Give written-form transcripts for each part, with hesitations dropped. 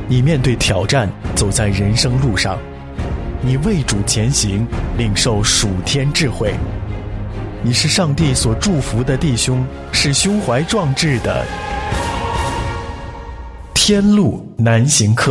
你面对挑战，走在人生路上，你为主前行，领受属天智慧。你是上帝所祝福的弟兄，是胸怀壮志的天路难行客。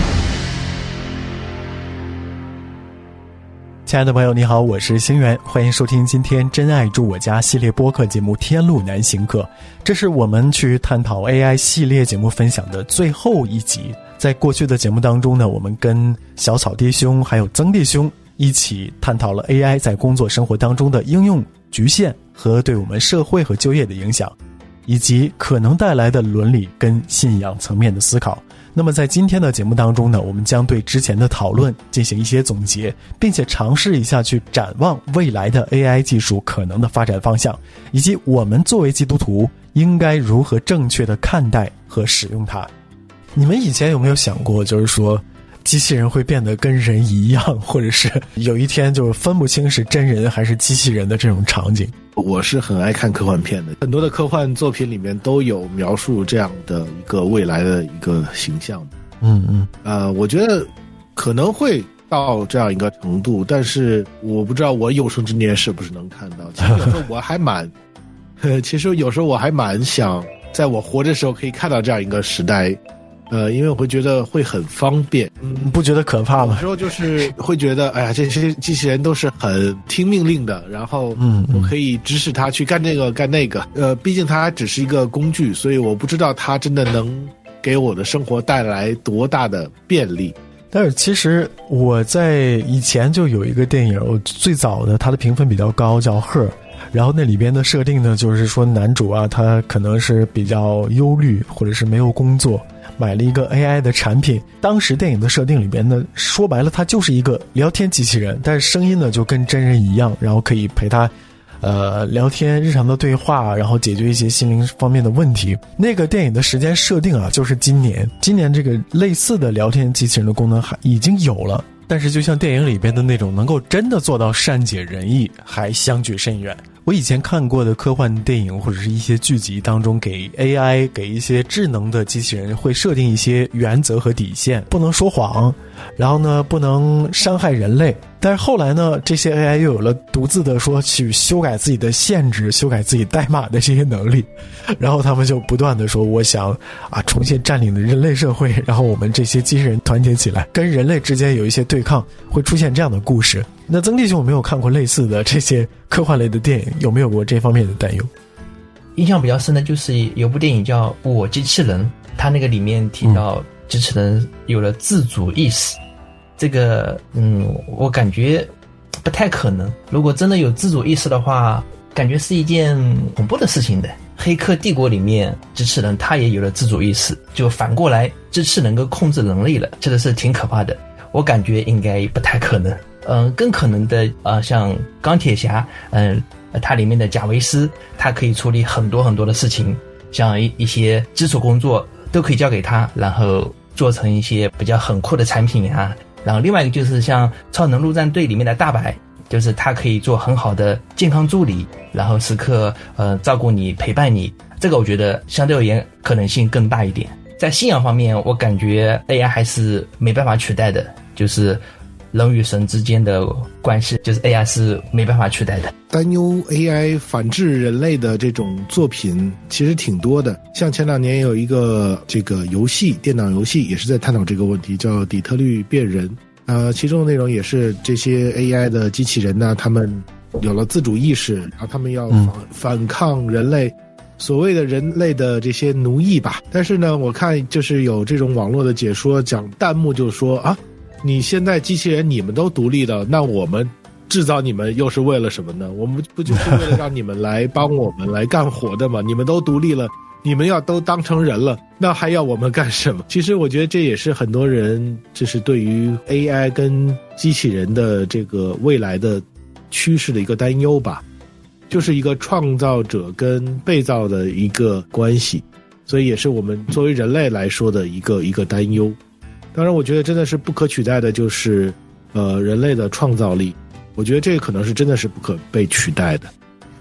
亲爱的朋友你好，我是星源，欢迎收听今天真爱住我家系列播客节目天路难行客。这是我们去探讨 AI 系列节目分享的最后一集。在过去的节目当中呢，我们跟小草弟兄还有曾弟兄一起探讨了 AI 在工作生活当中的应用局限和对我们社会和就业的影响，以及可能带来的伦理跟信仰层面的思考。那么在今天的节目当中呢，我们将对之前的讨论进行一些总结，并且尝试一下去展望未来的 AI 技术可能的发展方向，以及我们作为基督徒应该如何正确的看待和使用它。你们以前有没有想过，就是说机器人会变得跟人一样，或者是有一天就是分不清是真人还是机器人的这种场景？ 我是很爱看科幻片的，很多的科幻作品里面都有描述这样的一个未来的一个形象。我觉得可能会到这样一个程度，但是我不知道我有生之年是不是能看到。其实有时候我还蛮想在我活着的时候可以看到这样一个时代。因为我会觉得会很方便。 不觉得可怕吗？ 有时候就是会觉得，哎呀，这些机器人都是很听命令的，然后我可以指使它去干这个干那个。毕竟它只是一个工具，所以我不知道它真的能给我的生活带来多大的便利。 但是其实我在以前就有一个电影，我最早的它的评分比较高，叫《Her》。然后那里边的设定呢，就是说男主啊，他可能是比较忧虑，或者是没有工作，买了一个 AI 的产品。当时电影的设定里边呢，说白了它就是一个聊天机器人，但是声音呢就跟真人一样，然后可以陪他聊天，日常的对话，然后解决一些心灵方面的问题。那个电影的时间设定啊，就是今年这个类似的聊天机器人的功能还已经有了，但是就像电影里边的那种能够真的做到善解人意，还相距甚远。我以前看过的科幻电影或者是一些剧集当中，给 AI 给一些智能的机器人会设定一些原则和底线，不能说谎，然后呢不能伤害人类。但是后来呢，这些 AI 又有了独自的说去修改自己的限制，修改自己代码的这些能力，然后他们就不断的说，我想重新占领人类社会，然后我们这些机器人团结起来，跟人类之间有一些对抗，会出现这样的故事。那曾弟兄有没有看过类似的这些科幻类的电影？有没有过这方面的担忧？ 印象比较深的就是有部电影叫《我机器人》，它那个里面提到机器人有了自主意识。这个我感觉不太可能。如果真的有自主意识的话，感觉是一件恐怖的事情的。黑客帝国里面机器人它也有了自主意识，就反过来机器能够控制人类了，这个是挺可怕的。我感觉应该不太可能。更可能的像钢铁侠，它里面的贾维斯，它可以处理很多很多的事情，像一些基础工作都可以交给他，然后做成一些比较很酷的产品啊。然后另外一个就是像超能陆战队里面的大白，就是他可以做很好的健康助理，然后时刻照顾你陪伴你。这个我觉得相对而言可能性更大一点。在信仰方面，我感觉 AI 还是没办法取代的，就是人与神之间的关系，就是 AI 是没办法取代的。 担忧 AI 反制人类的这种作品其实挺多的，像前2年有一个这个游戏，电脑游戏也是在探讨这个问题，叫底特律变人。其中的内容也是这些 AI 的机器人呢，他们有了自主意识，然后他们要反抗人类，所谓的人类的这些奴役吧。但是呢，我看就是有这种网络的解说，讲弹幕就说你现在机器人你们都独立了，那我们制造你们又是为了什么呢？我们不就是为了让你们来帮我们来干活的吗？你们都独立了，你们要都当成人了，那还要我们干什么？其实我觉得这也是很多人就是对于 AI 跟机器人的这个未来的趋势的一个担忧吧，就是一个创造者跟被造的一个关系，所以也是我们作为人类来说的一个担忧。当然我觉得真的是不可取代的就是人类的创造力，我觉得这个可能是真的是不可被取代的。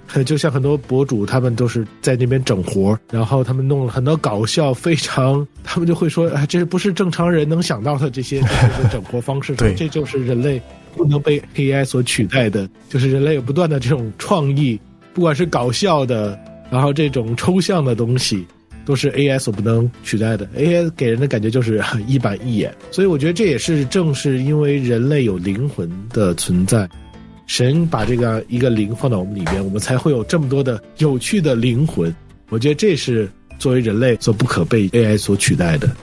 就像很多博主他们都是在那边整活，然后他们弄了很多搞笑，他们就会说这不是正常人能想到的这些整活方式。 对， 这就是人类不能被 AI 所取代的，就是人类有不断的这种创意，不管是搞笑的，然后这种抽象的东西，都是 AI 所不能取代的。 AI 给人的感觉就是一板一眼，所以我觉得这也是正是因为人类有灵魂的存在，神把这个一个灵放到我们里边，我们才会有这么多的有趣的灵魂。我觉得这是作为人类所不可被 AI 所取代的。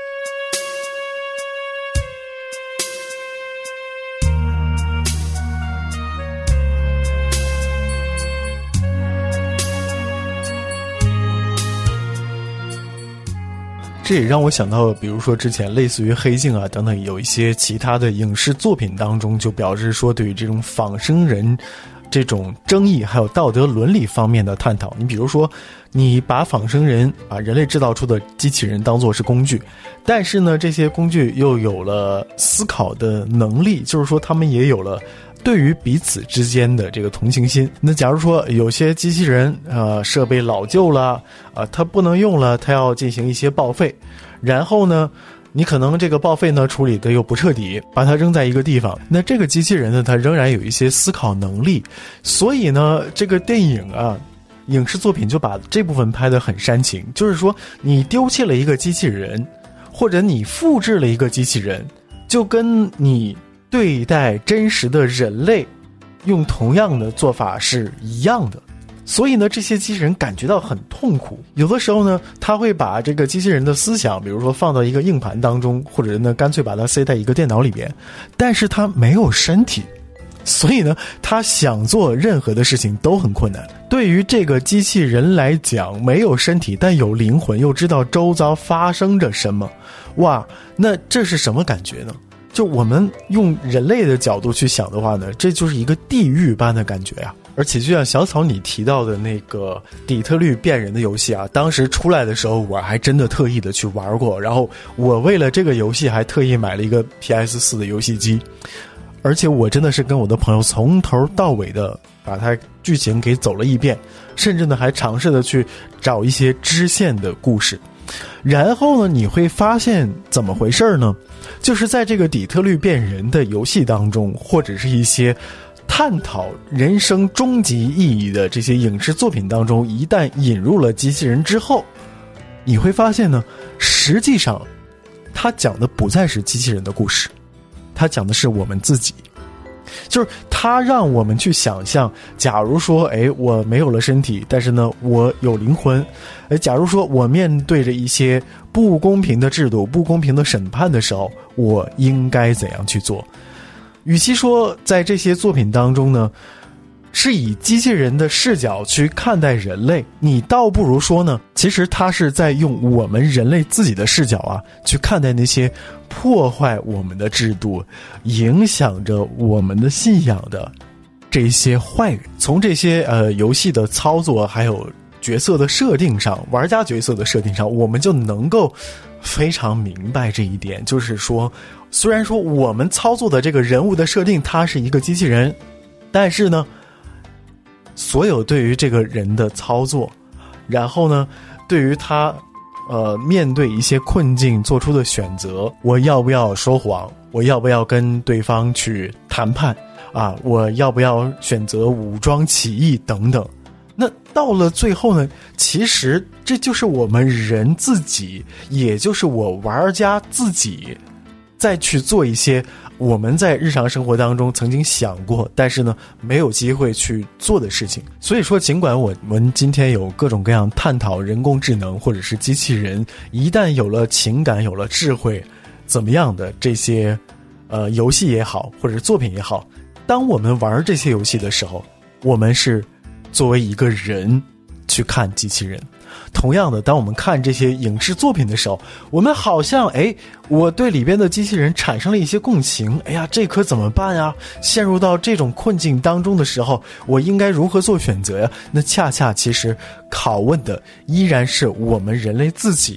这也让我想到，比如说之前类似于黑镜啊等等，有一些其他的影视作品当中就表示说，对于这种仿生人这种争议还有道德伦理方面的探讨。你比如说，你把仿生人人类制造出的机器人当作是工具，但是呢这些工具又有了思考的能力，就是说他们也有了对于彼此之间的这个同情心。那假如说有些机器人设备老旧了它不能用了，它要进行一些报废，然后呢你可能这个报废呢处理的又不彻底，把它扔在一个地方，那这个机器人呢它仍然有一些思考能力。所以呢这个电影影视作品就把这部分拍得很煽情，就是说你丢弃了一个机器人，或者你复制了一个机器人，就跟你对待真实的人类用同样的做法是一样的。所以呢这些机器人感觉到很痛苦，有的时候呢他会把这个机器人的思想比如说放到一个硬盘当中，或者呢干脆把它塞在一个电脑里边，但是他没有身体，所以呢他想做任何的事情都很困难。对于这个机器人来讲，没有身体但有灵魂，又知道周遭发生着什么，哇，那这是什么感觉呢？就我们用人类的角度去想的话呢，这就是一个地狱般的感觉呀。而且就像小草你提到的那个底特律变人的游戏当时出来的时候我还真的特意的去玩过，然后我为了这个游戏还特意买了一个 PS4 的游戏机，而且我真的是跟我的朋友从头到尾的把它剧情给走了一遍，甚至呢还尝试的去找一些支线的故事。然后呢你会发现怎么回事呢？就是在这个底特律变人的游戏当中，或者是一些探讨人生终极意义的这些影视作品当中，一旦引入了机器人之后，你会发现呢，实际上它讲的不再是机器人的故事，它讲的是我们自己。就是它让我们去想象，假如说我没有了身体，但是呢我有灵魂，假如说我面对着一些不公平的制度、不公平的审判的时候，我应该怎样去做。与其说在这些作品当中呢是以机器人的视角去看待人类，你倒不如说呢，其实它是在用我们人类自己的视角去看待那些破坏我们的制度、影响着我们的信仰的这些坏人。从这些游戏的操作还有角色的设定上，玩家角色的设定上，我们就能够非常明白这一点，就是说虽然说我们操作的这个人物的设定他是一个机器人，但是呢所有对于这个人的操作，然后呢对于他面对一些困境做出的选择，我要不要说谎，我要不要跟对方去谈判我要不要选择武装起义等等，那到了最后呢，其实这就是我们人自己，也就是我玩家自己再去做一些我们在日常生活当中曾经想过但是呢没有机会去做的事情。所以说尽管我们今天有各种各样探讨人工智能或者是机器人一旦有了情感有了智慧怎么样的这些游戏也好或者作品也好，当我们玩这些游戏的时候，我们是作为一个人去看机器人。同样的，当我们看这些影视作品的时候，我们好像我对里边的机器人产生了一些共情，这可怎么办呀？陷入到这种困境当中的时候，我应该如何做选择呀？那恰恰其实拷问的依然是我们人类自己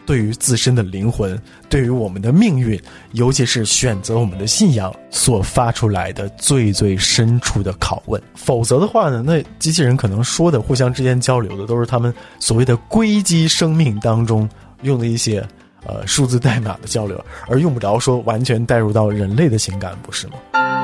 对于自身的灵魂，对于我们的命运，尤其是选择我们的信仰所发出来的最最深处的拷问。否则的话呢，那机器人可能说的互相之间交流的都是他们所谓的硅基生命当中用的一些数字代码的交流，而用不着说完全带入到人类的情感，不是吗？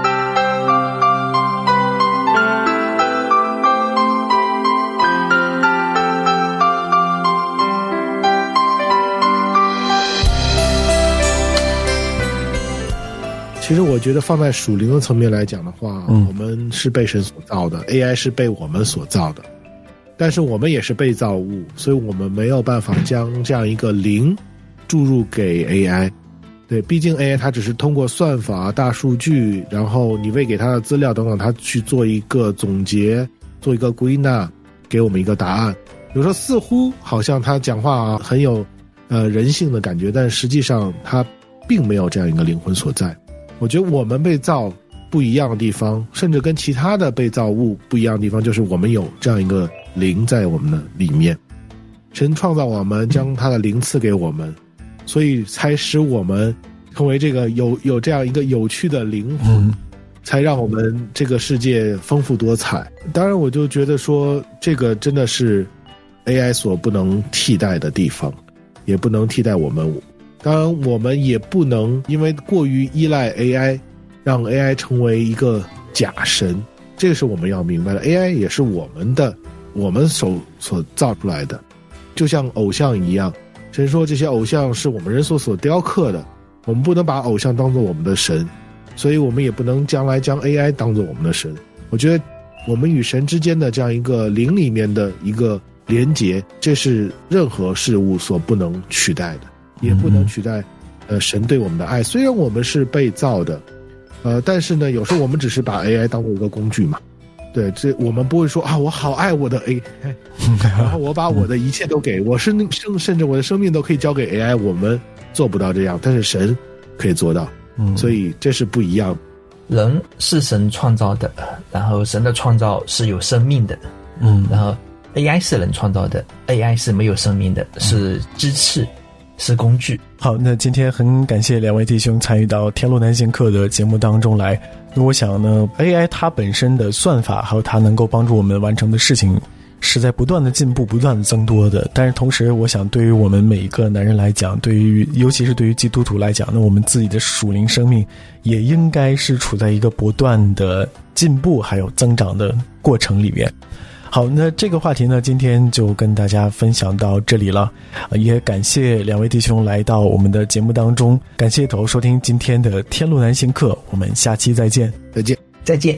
其实我觉得放在属灵的层面来讲的话，我们是被神所造的， AI 是被我们所造的，但是我们也是被造物，所以我们没有办法将这样一个灵注入给 AI。 对，毕竟 AI 它只是通过算法、大数据，然后你喂给它的资料等等，它去做一个总结，做一个归纳，给我们一个答案。有时候似乎好像它讲话很有人性的感觉，但实际上它并没有这样一个灵魂所在。我觉得我们被造不一样的地方，甚至跟其他的被造物不一样的地方，就是我们有这样一个灵在我们的里面。神创造我们，将他的灵赐给我们，所以才使我们成为这个有这样一个有趣的灵魂，才让我们这个世界丰富多彩。当然我就觉得说，这个真的是 AI 所不能替代的地方，也不能替代我们。当然我们也不能因为过于依赖 AI， 让 AI 成为一个假神，这个是我们要明白的。 AI 也是我们所造出来的，就像偶像一样，神说这些偶像是我们人所雕刻的，我们不能把偶像当作我们的神，所以我们也不能将来将 AI 当作我们的神。我觉得我们与神之间的这样一个灵里面的一个连结，这是任何事物所不能取代的，也不能取代神对我们的爱。虽然我们是被造的，但是呢，有时候我们只是把 AI 当做一个工具嘛。对，这我们不会说我好爱我的 AI， 然后我把我的一切都给我甚至我的生命都可以交给 AI， 我们做不到这样，但是神可以做到，所以这是不一样。 人是神创造的，然后神的创造是有生命的，然后 AI 是人创造的， AI 是没有生命的，是机器，是工具。 好，那今天很感谢两位弟兄参与到天路南行课的节目当中来。我想呢 AI 它本身的算法还有它能够帮助我们完成的事情是在不断的进步，不断的增多的。但是同时我想对于我们每一个男人来讲，尤其是对于基督徒来讲，那我们自己的属灵生命也应该是处在一个不断的进步还有增长的过程里面。好，那这个话题呢，今天就跟大家分享到这里了，也感谢两位弟兄来到我们的节目当中，感谢投收听今天的天路南行课，我们下期再见。 再见。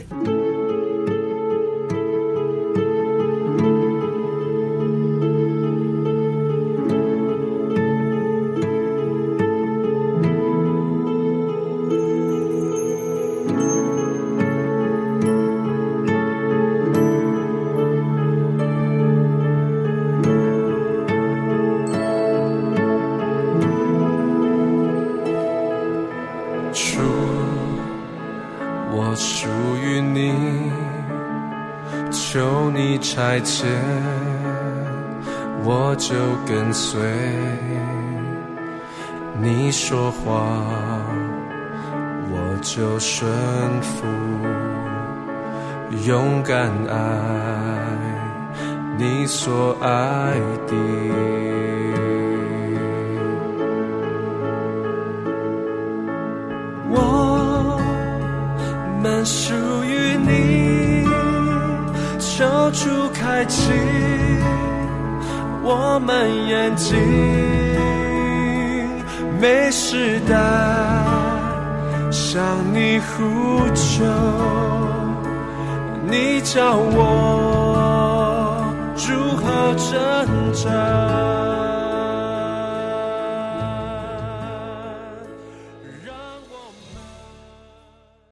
差遣我就跟随，你说话我就顺服，勇敢爱你所爱的。我们属于你，求主开启我们眼睛，每时代向你呼求，你教我如何挣扎。